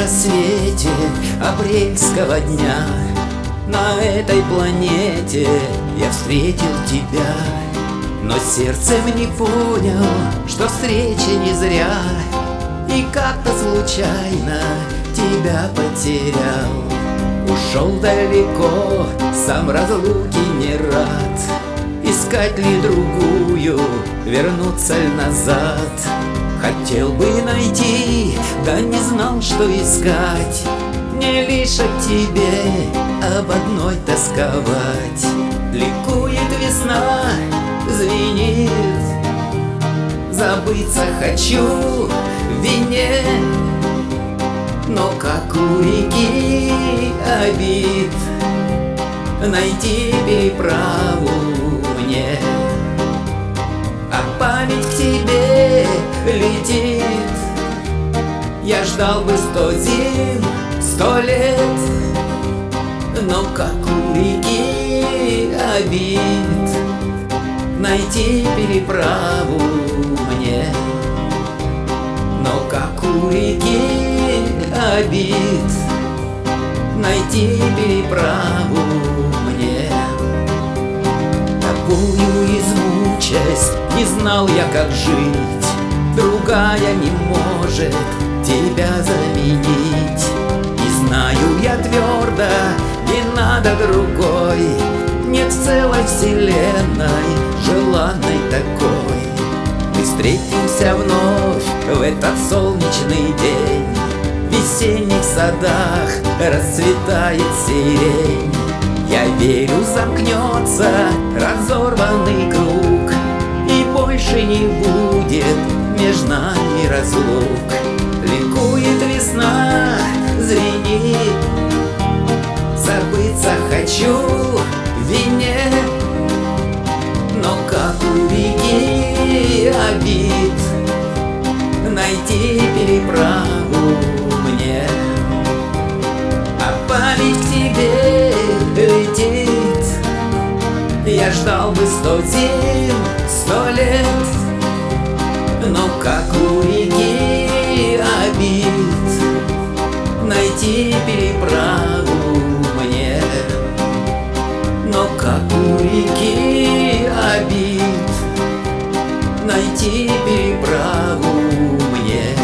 рассвете апрельского дня на этой планете я встретил тебя, но сердцем не понял, что встреча не зря, и как-то случайно тебя потерял. Ушел далеко, сам разлуки не рад. Искать ли другую, вернуться ли назад? Хотел бы найти, да не знал, что искать. Не лишь о тебе, об одной тосковать. Ликует весна, звенит, забыться хочу в вине, но как у реки обид найти переправу мне. А память к тебе летит. Я ждал бы 100 зим, 100 лет, но как у реки обид найти переправу мне. Но как у реки обид найти переправу мне. Тобою измучаясь, не знал я, как жить. Другая не может тебя заменить. И знаю я твердо, не надо другой. Нет в целой вселенной желанной такой. Мы встретимся вновь в этот солнечный день. В весенних садах расцветает сирень. Я верю, замкнется разорванный круг, и больше не будет между нами разлук. Ликует весна, звенит, забыться хочу в вине, но как у реки обид найти переправу мне. А память к тебе летит. Я ждал бы 100 зим, 100 лет, но как у реки обид найти переправу мне. Но как у реки обид найти переправу мне.